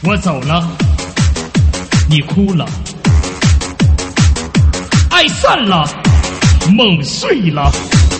我走了，你哭了，爱散了，梦碎了。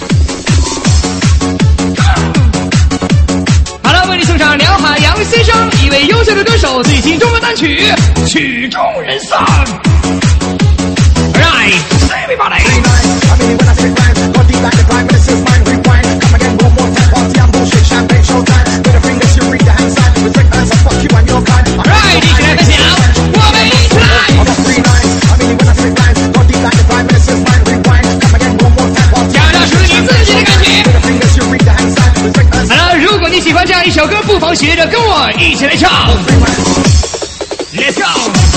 好了，为你送上梁海洋先生一位优秀的歌手最新中文单曲《曲终人散》。Right, everybody. I mean, when I say rhyme, go deep like the prime minister's mind. Rewind, come again, one more time. Party and bullshit, champagne showtime. With a ring that you read the hand side. With quick answer, fuck you and your kind. Right, 一起来分享，我们一起来。I'm a free line. I mean, when I say rhyme, go deep like the prime minister's mind. Rewind, come again, one more time. Party and bullshit, with a ring that you read the hand side. With quick answer. 好了，如果你喜欢这样一首歌，不妨学着跟我一起来唱。Let's go.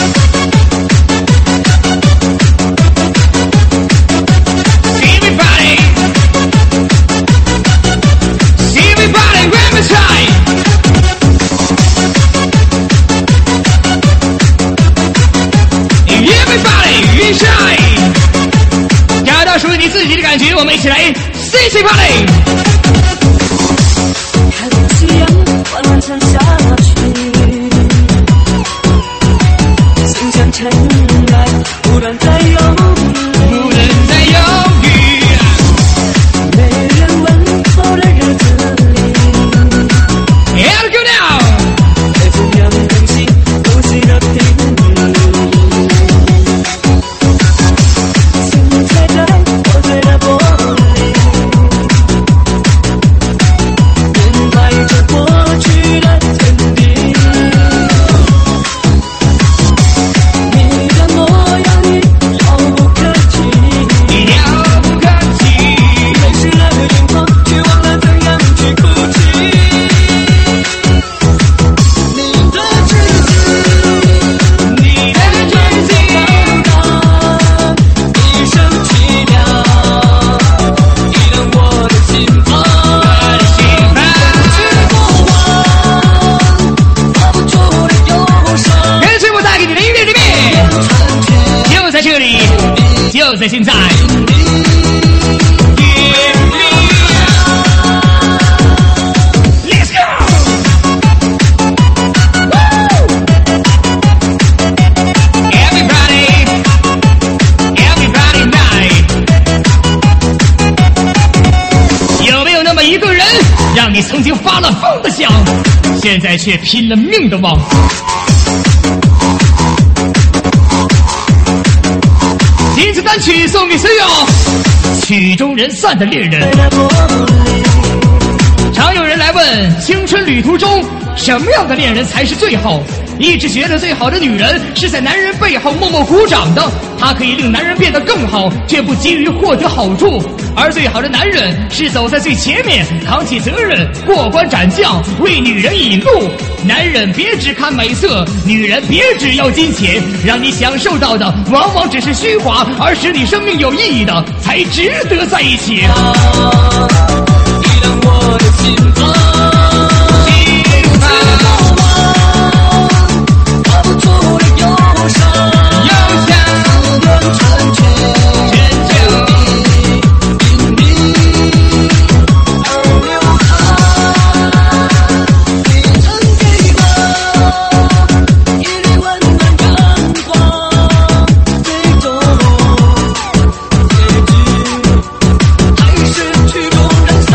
Everybody, shine！ 找到属于你自己的感觉，我们一起来 CC Party。 看着夕阳缓缓沉下去，心像尘埃，不断在犹豫，没人问候的日子里。 Here go now！ 再怎样任性，呼吸的频率。 就在现在 Let's go! Everybody night 有没有那么一个人，让你曾经发了疯的想，现在却拼了命的忘？一次单曲送给所有曲终人散的恋人。常有人来问，青春旅途中什么样的恋人才是最好？一直觉得最好的女人是在男人背后默默鼓掌的，她可以令男人变得更好，却不急于获得好处。而最好的男人是走在最前面，扛起责任，过关斩将，为女人引路。男人别只看美色，女人别只要金钱，让你享受到的往往只是虚华，而使你生命有意义的才值得在一起。 我的心房曲终人散。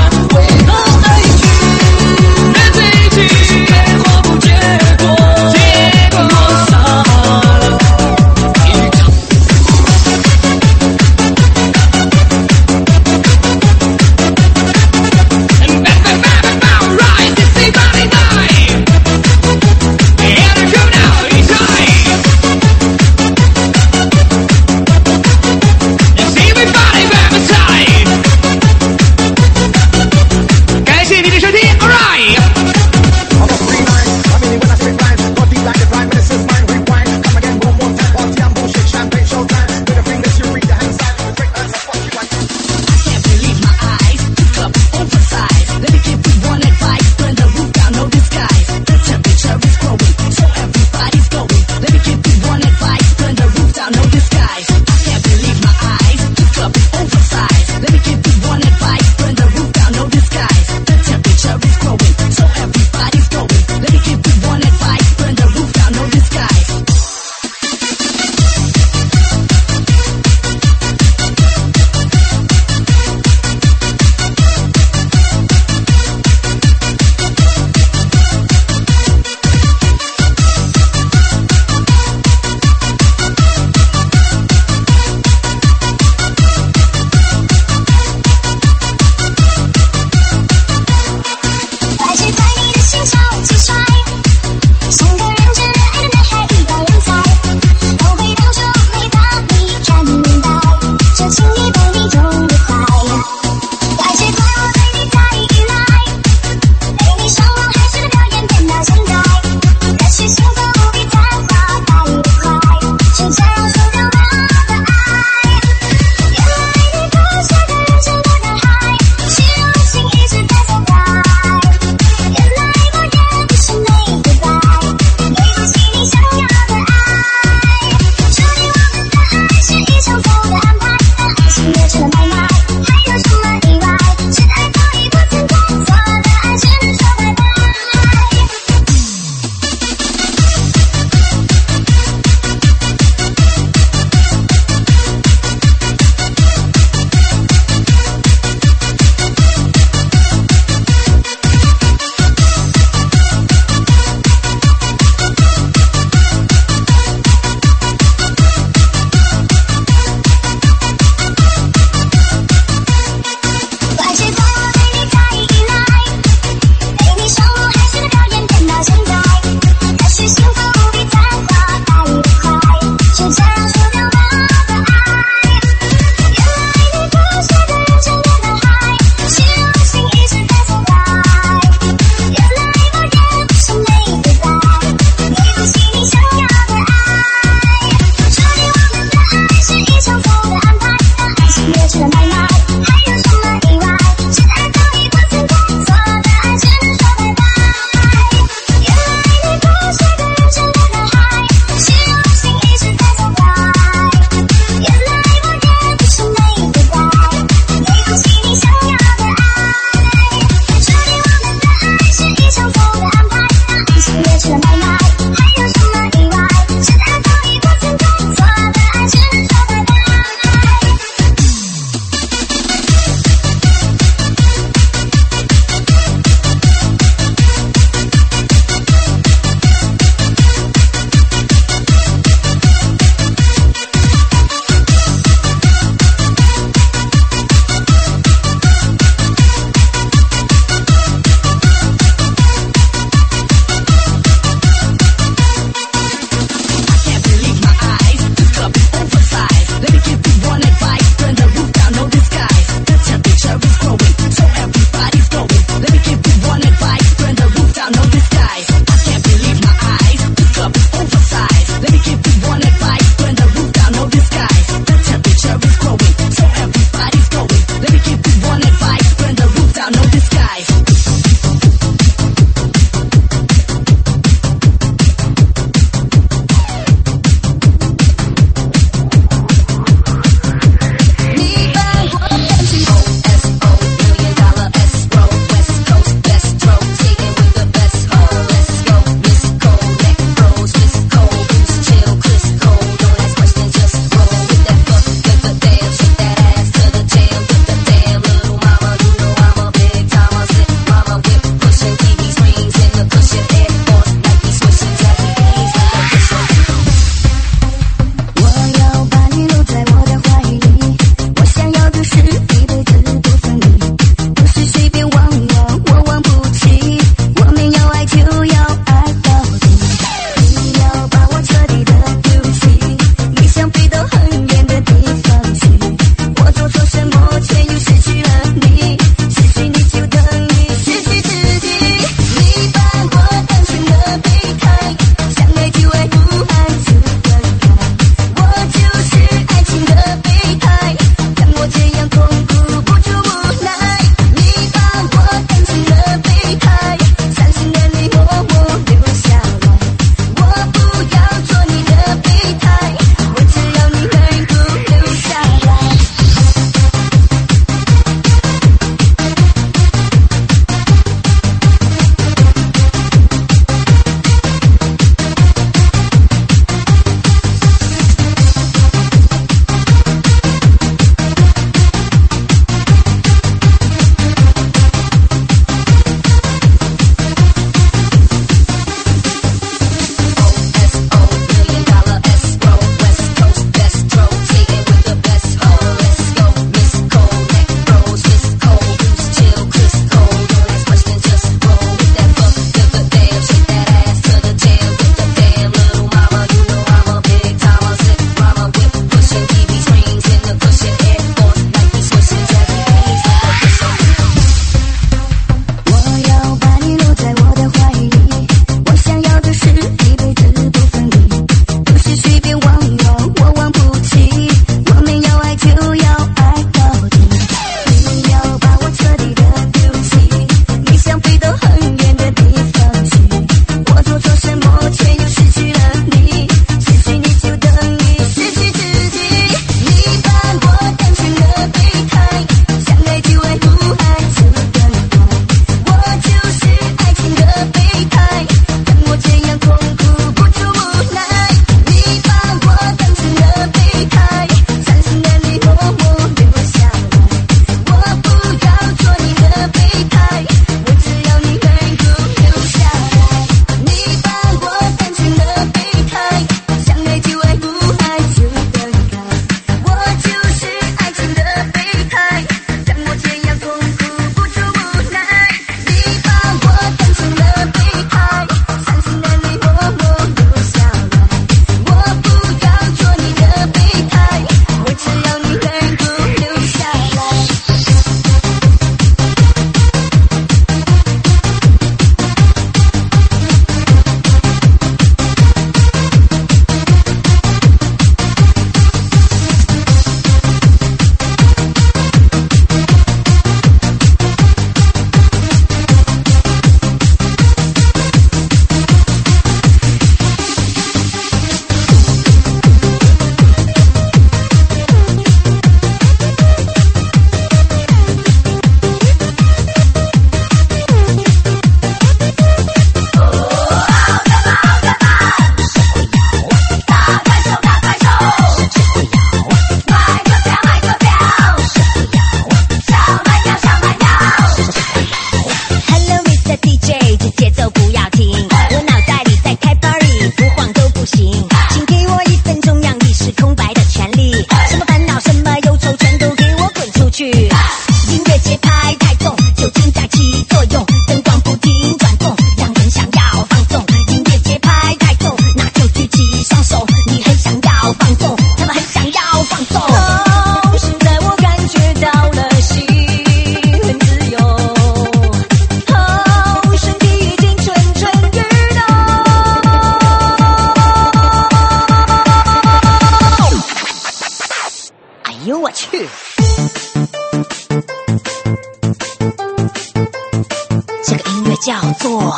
乐叫做，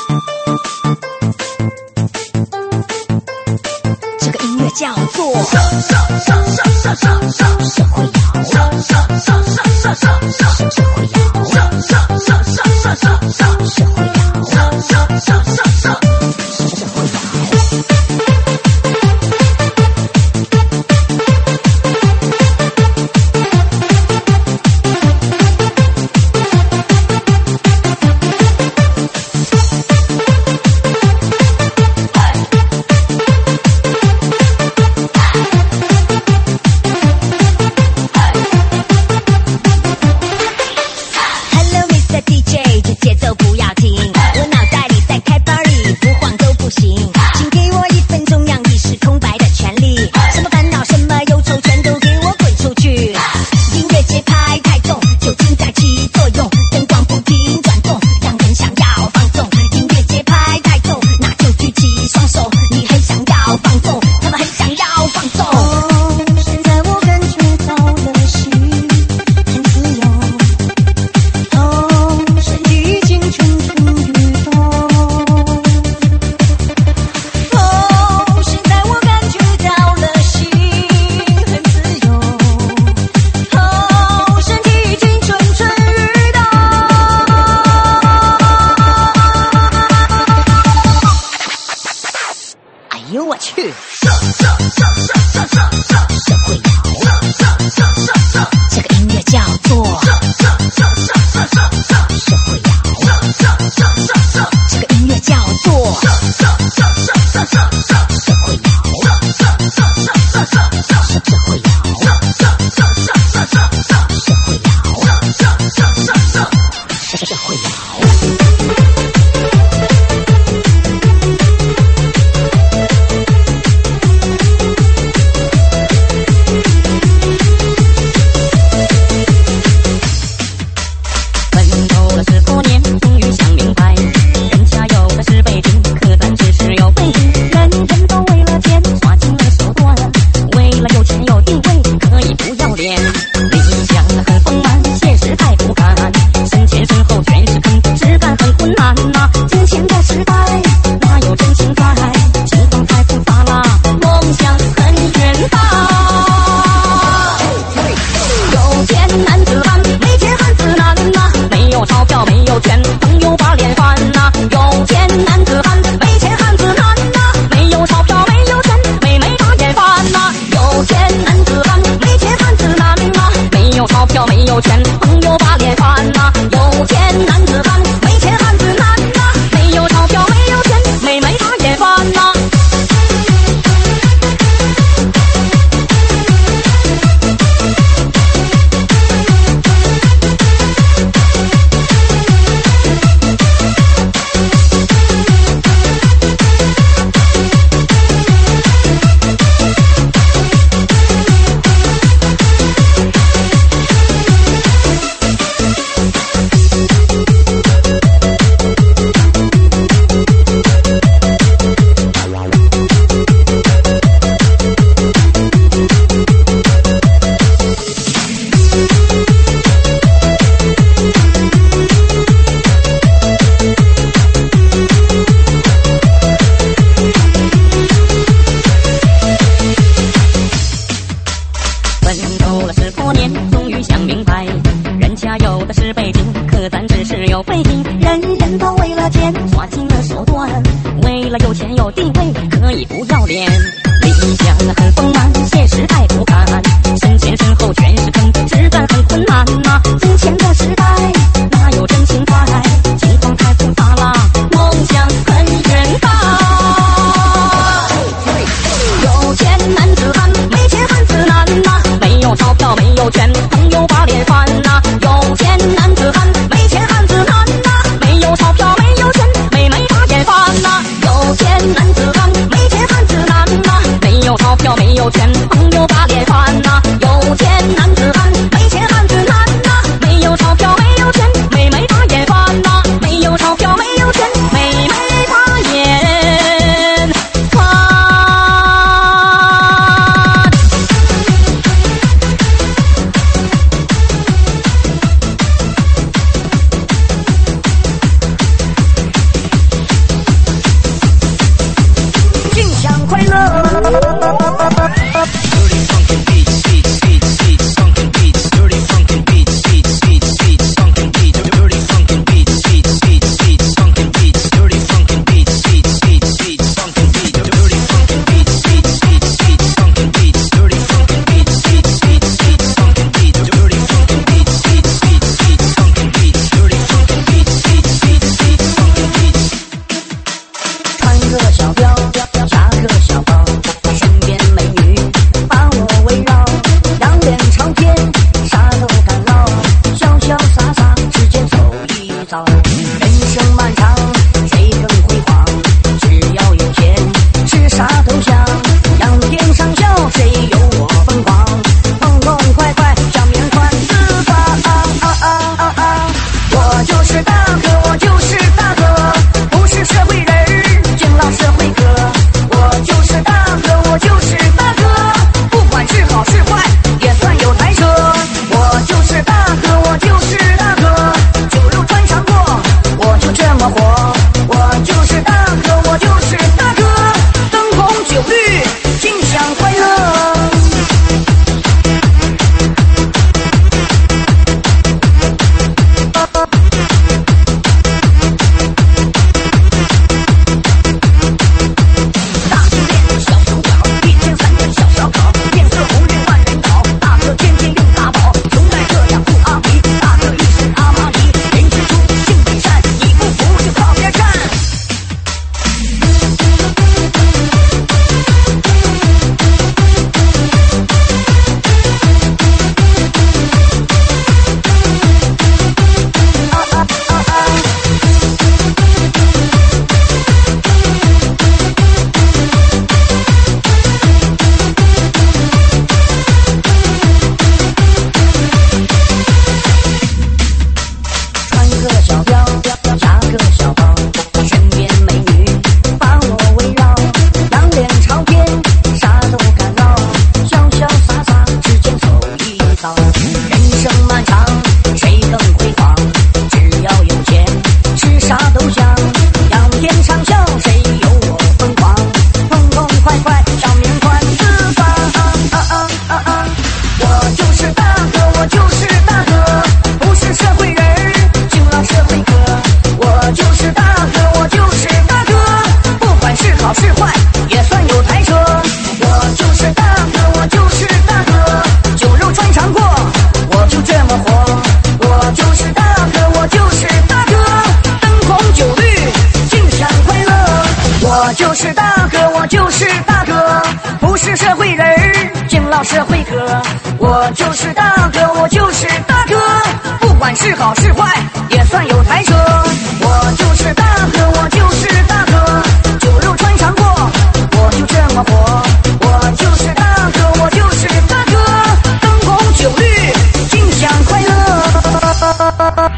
这个音乐叫做社会摇，社会摇。 有钱男子汉，没钱汉子难呐，没有钞票没有钱，妹妹她也早。人生漫长，谁更辉煌？只要有钱，吃啥都香。仰天长啸，谁有我疯狂？痛痛快快，像棉花四方。我就是大哥，我就是大哥，不是社会人，敬老社会哥。我就是大哥，我就是大哥，不管是好是坏，也算有台车。我就是大哥，我就是大哥，酒肉穿肠过，我就这么活。我就是大哥，我就是大哥，灯红酒绿，尽享快乐。社会哥，我就是大哥，我就是大哥，不管是好是坏，也算有台车。我就是大哥，我就是大哥，酒肉穿肠过，我就这么活。我就是大哥，我就是大哥，灯红酒绿，尽享快乐。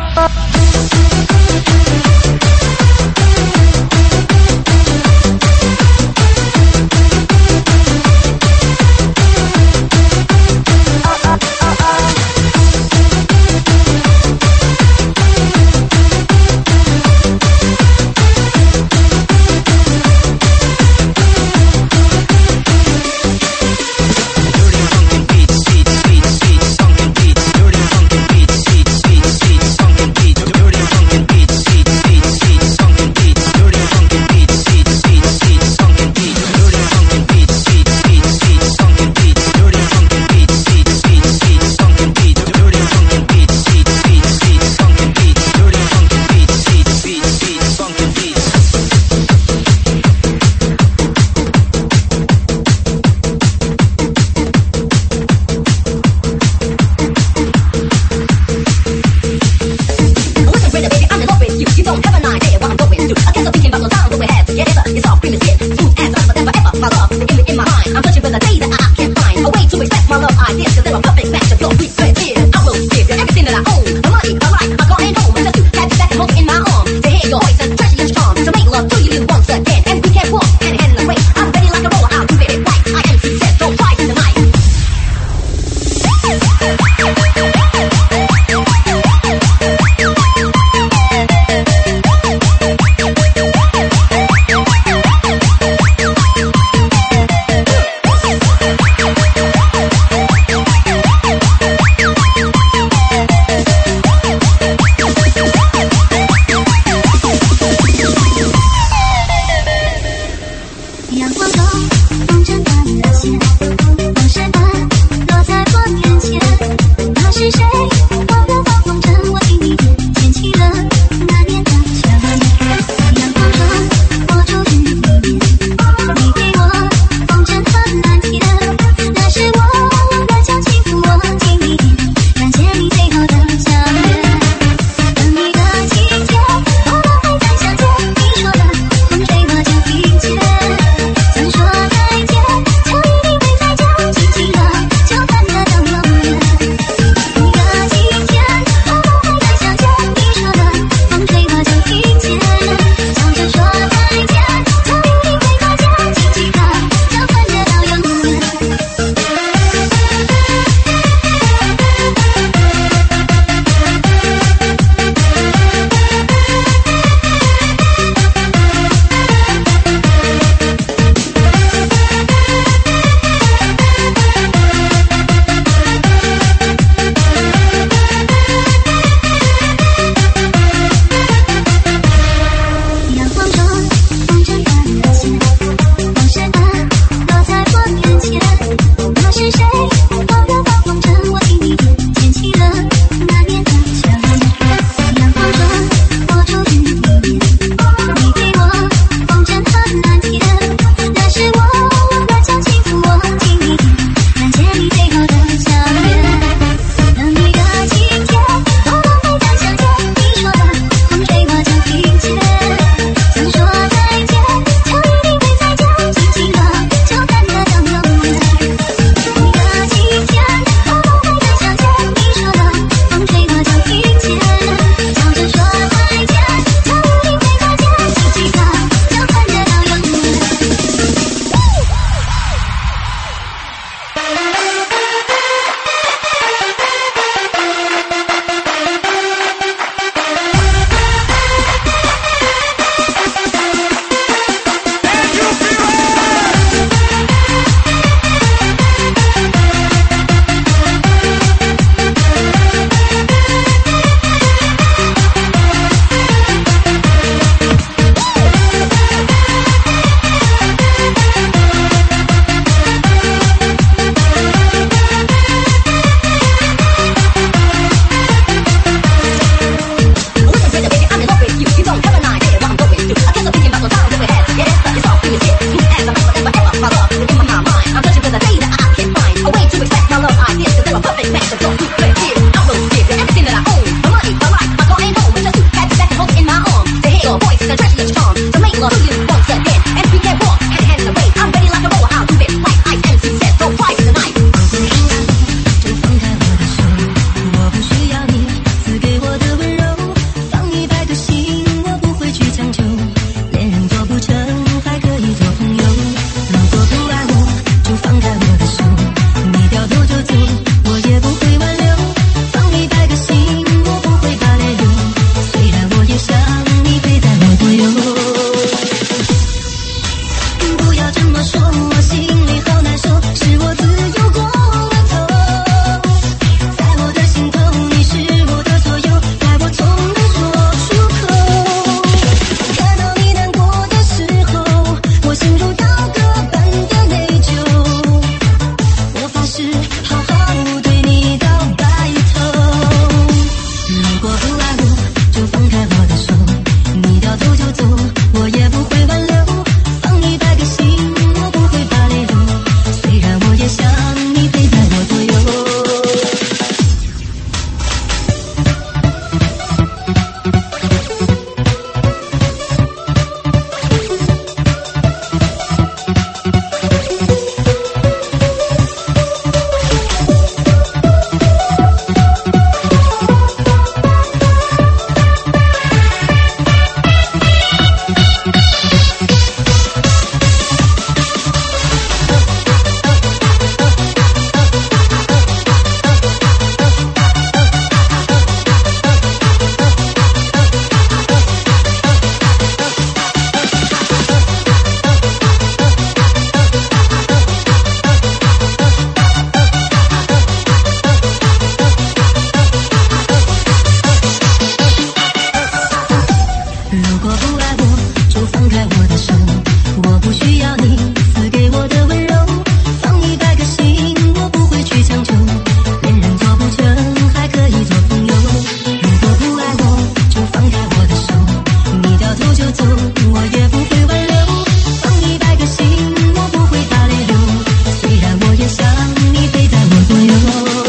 如果不爱我，就放开我的手，我不需要你赐给我的温柔，放100个心，我不会去强求，恋人做不成，还可以做朋友。如果不爱我，就放开我的手，你掉头就走，我也不会挽留，放100个心，我不会打泪流，虽然我也想你陪在我左右。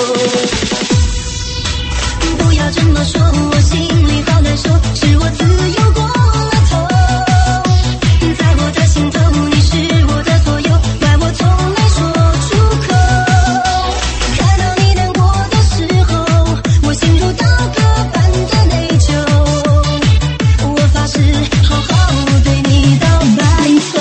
不要这么说，我心里好难受，是我自由过了头，在我的心头你是我的所有，怪我从没说出口，看到你难过的时候，我心如刀割般的内疚，我发誓好好对你到白头。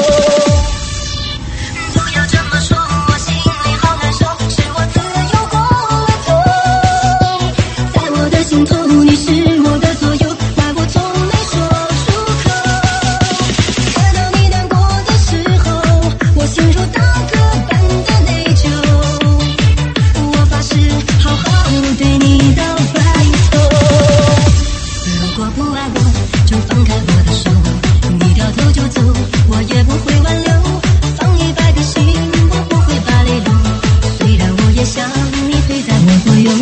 不要这么说，我心里好难受，是我自由过了头，在我的心头你是我的所有，怪我从没说出口，看到你难过的时候，我心如刀割般的内疚，我发誓好好对你到白头。如果不爱我，就放开我的手，你掉头就走，我也不会挽留，放100个心，我不会把泪流，虽然我也想你陪在我左右。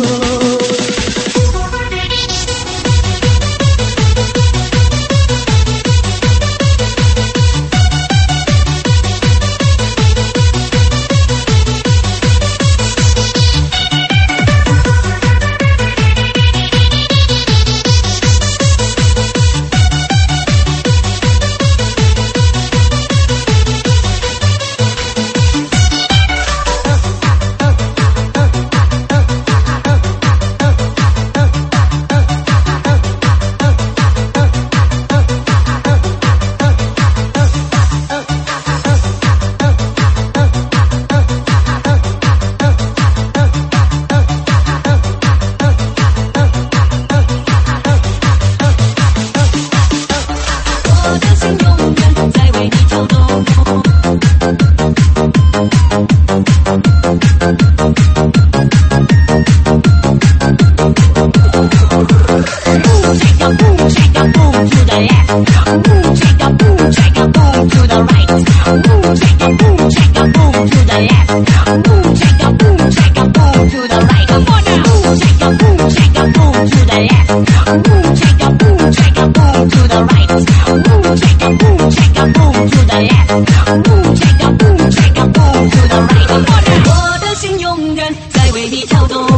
我的心永远在为你跳动。Move, take a move, take a move to the left. Move, take a move, take a move to the right. Move, take a move, take a move to the left. Move, take a move, take a move to the right. Come on now. Move, take a move, take a move to the left. Move, take a move, take a move to the right. Move, take a move, take a move to the left. Move, take a move, take a move to the right. Come on now. 我的心永远在为你跳动。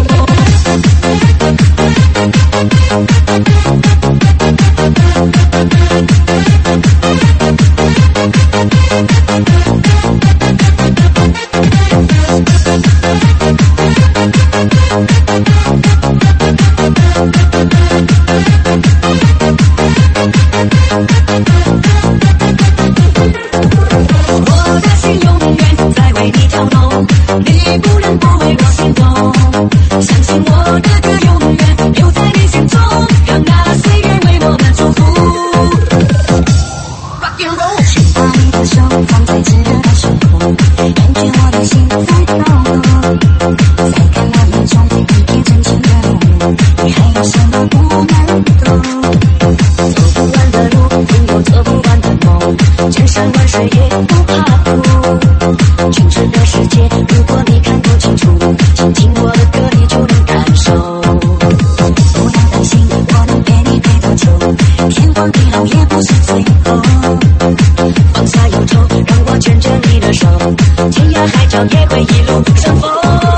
我的心永远在为你跳动，你不能不为我心动，相信我的歌永远留在你心中，让那岁月为我们祝福。Rock and roll， 请把你的手放在炙热的胸口，感觉我的心在跳动，再看我们中一片真情的梦，你还有什么不能懂？走不完的路，你有做不完的梦，千山万水也不怕苦。青春的世界，如果你看不清楚，请听我的歌，你就能感受。不要担心，我能陪你陪多久，天荒地老也不是最后。放下忧愁，让我牵着你的手，天涯海角也会一路顺风。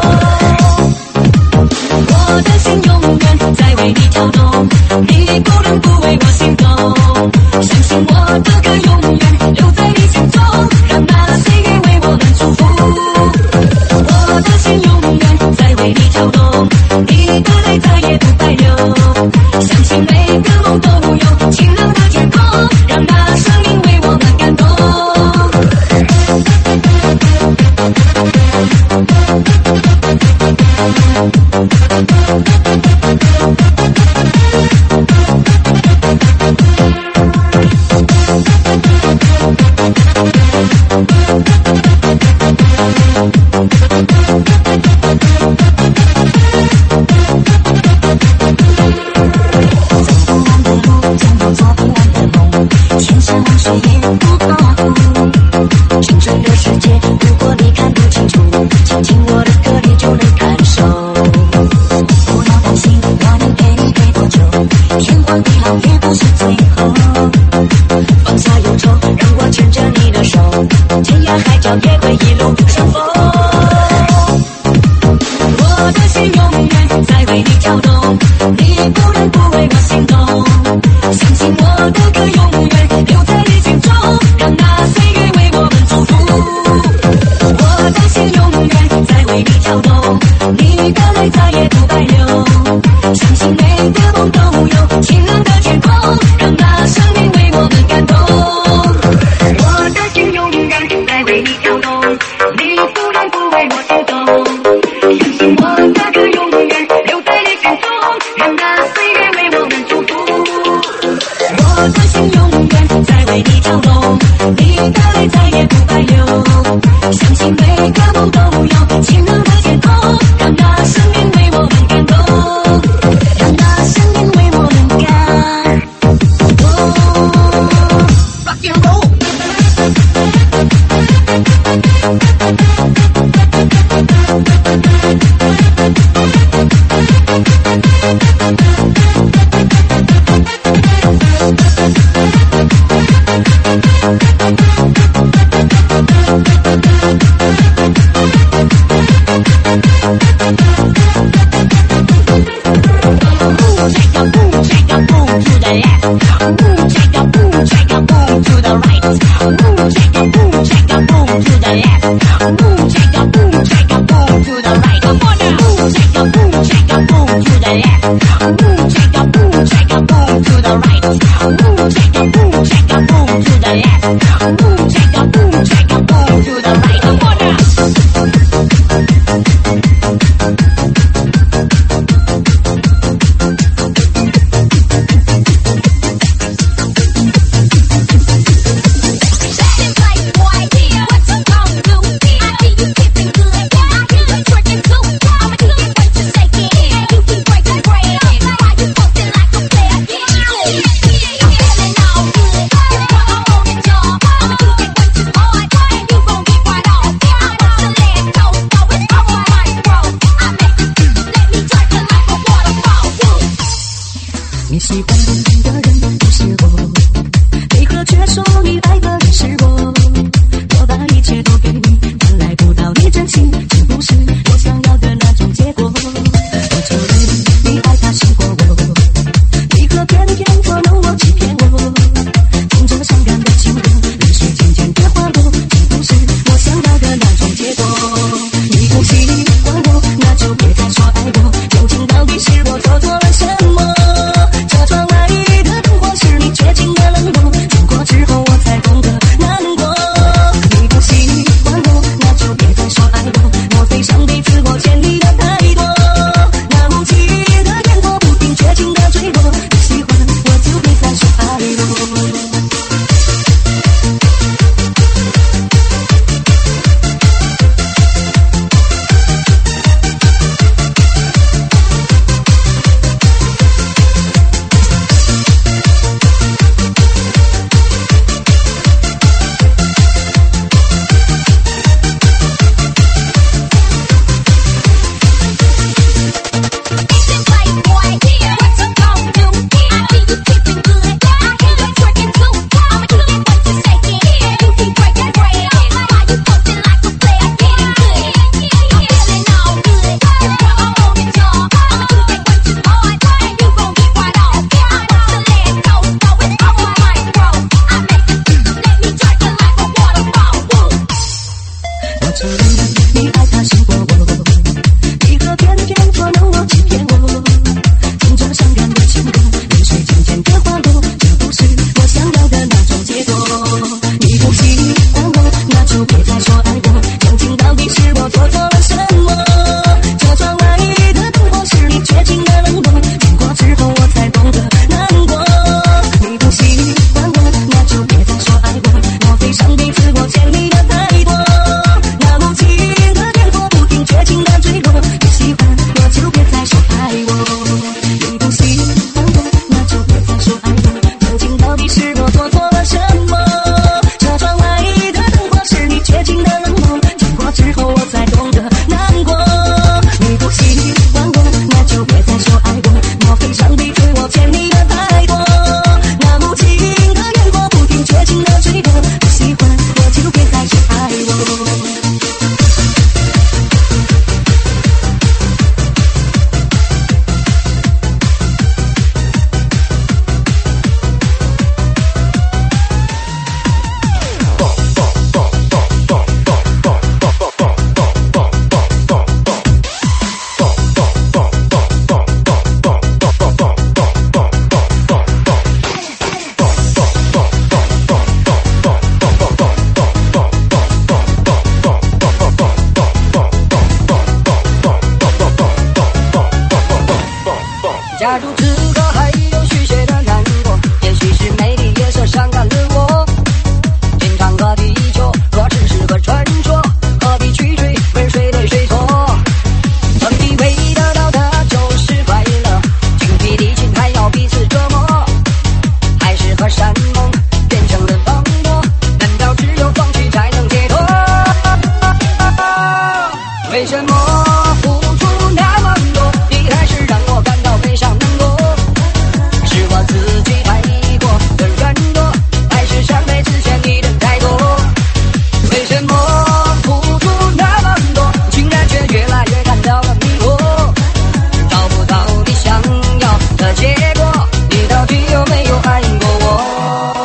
我的心永远在为你跳动，你不能不为我心动，相信我的歌永远留在你心中，让那岁月为我们祝福。我的心永远在为你跳动，你的泪再也不白流，相信每个梦都有晴朗的天空，让那生命为的歌永远留在你心中，让那岁月为我们祝福。我的心永远在为你跳动，你的泪再也不白流，相信每个梦都有晴朗的天空，让那生命为我们感动。我的心永远在为你跳动，你不然不为我心动，相信我的歌永远留在你心中，让那岁月为我们祝福。我的心永远在为你跳动，你的泪再也不白流，相信每个梦都有晴朗的天空，让那生命为我们感动，让那生命为我们感动。Rock and roll。 I'm feeling all 山盟变成了泡沫，难道只有放弃才能解脱？为什么付出那么多，你还是让我感到悲伤难过？是我自己太过的软弱，还是上辈子欠你的太多？为什么付出那么多，竟然却越来越感到了迷惑？找不到你想要的结果，你到底有没有爱过我？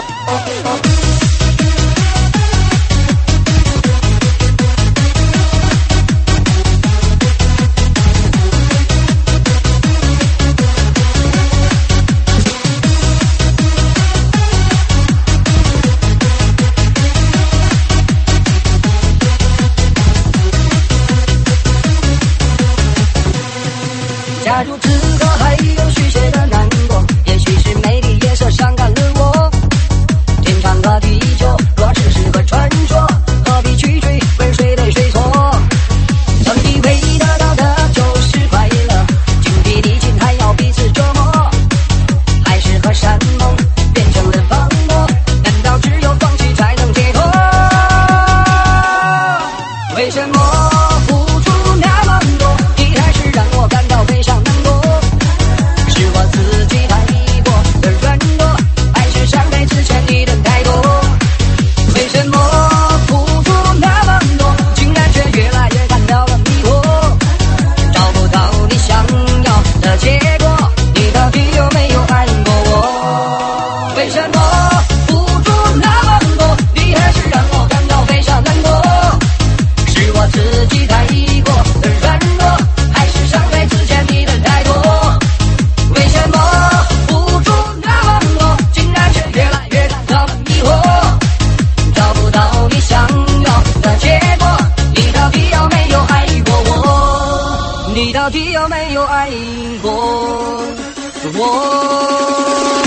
假如此刻还有续写的难过，也许是美丽夜色伤感了我。天长和地久，若只是个传说，何必去追问谁对谁错？曾以为得到的就是快乐，精疲力尽还要彼此折磨，还是和山盟变成了泡沫，难道只有放弃才能解脱？为什么付出那么多，你还是让我感到悲伤难过？是我自己太过的软弱，还是上辈子欠你的太多？为什么付出那么多，竟然却越来越感到了迷惑？找不到你想要的结果，你到底有没有爱过我？为什么付出那么多，你还是让我感到悲伤难过？是我自己太过的软弱，还是上辈子欠你的太多？为什么付出那么多，竟然却越来越感到了迷惑？找不到你想要的结果，你到底有没有爱过我？你到底有没有爱过我？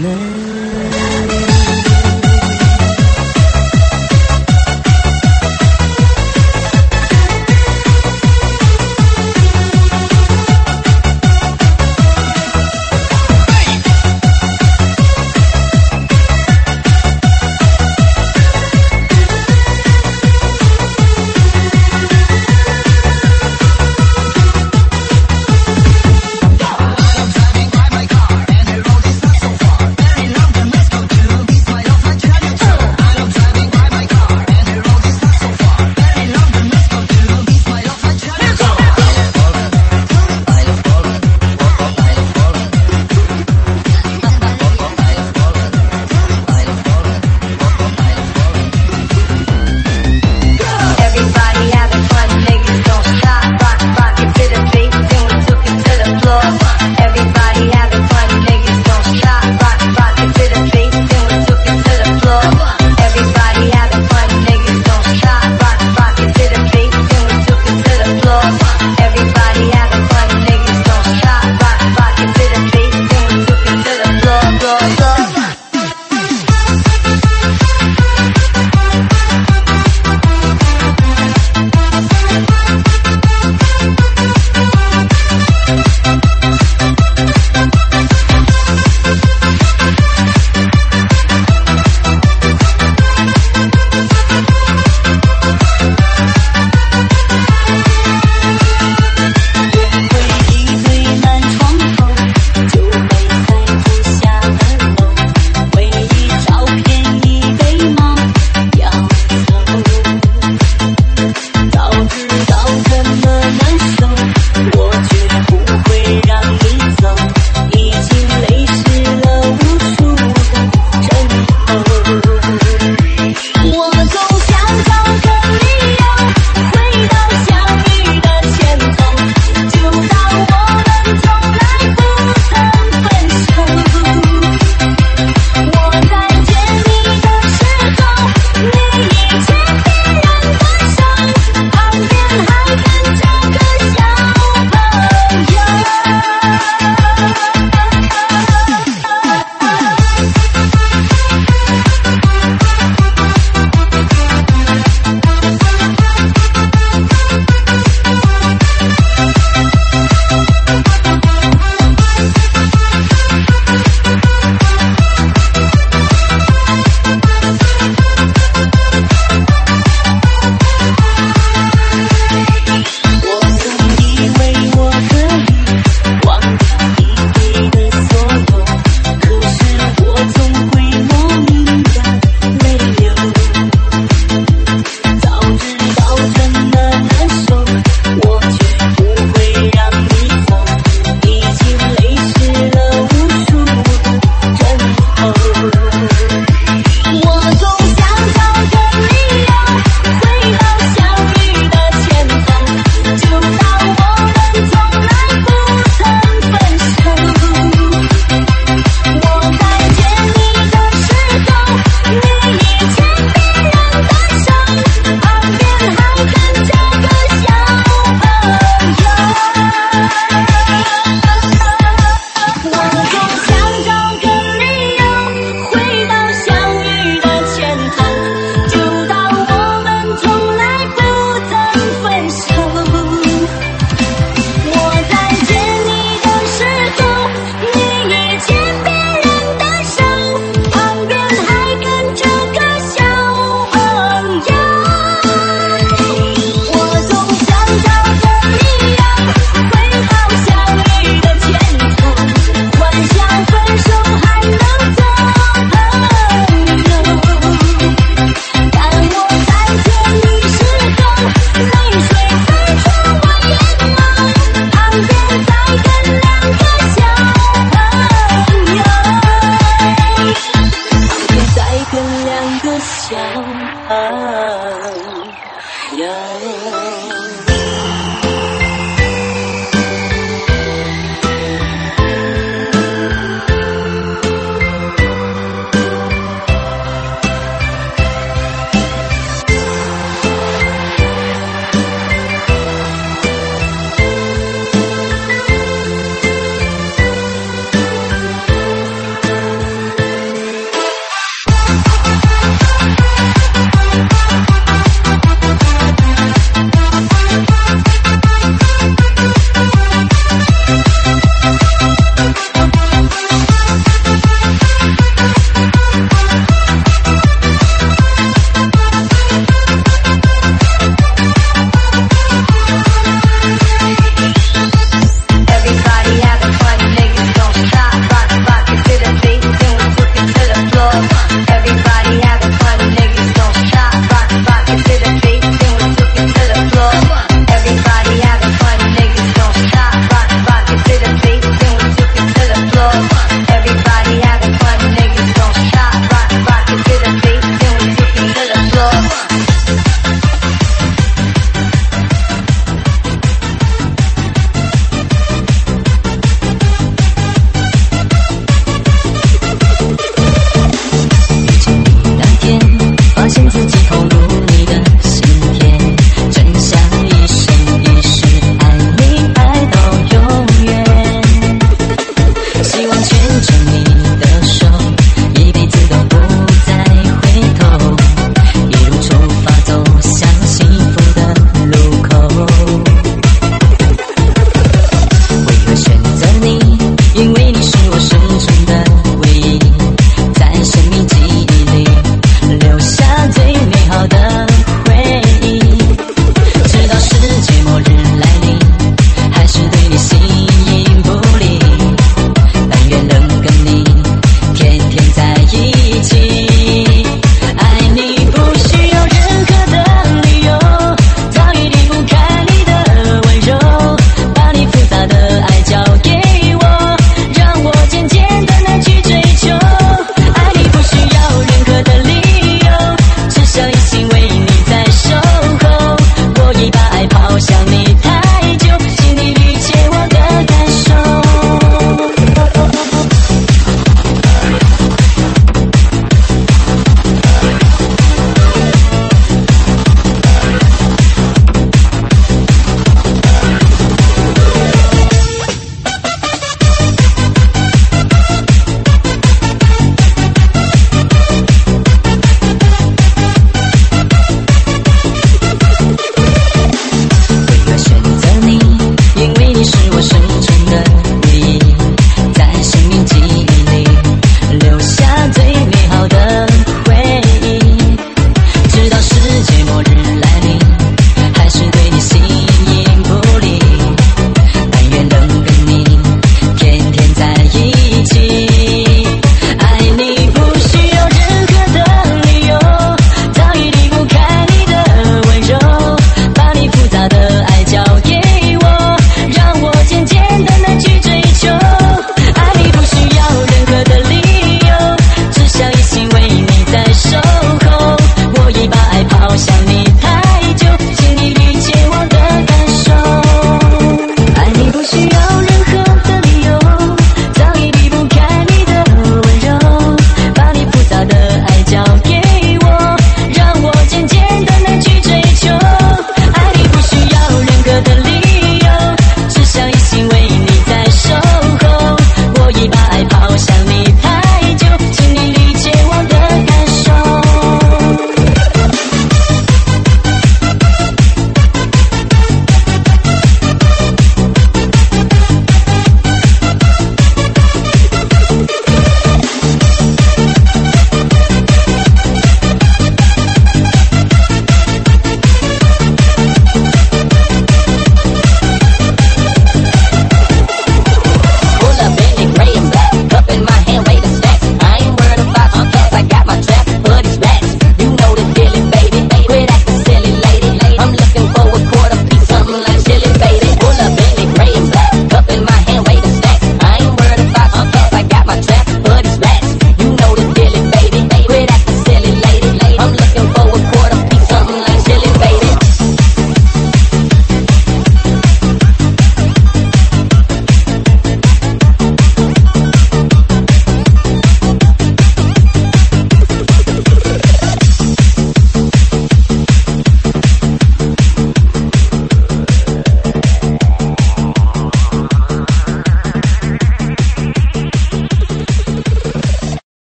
小羊。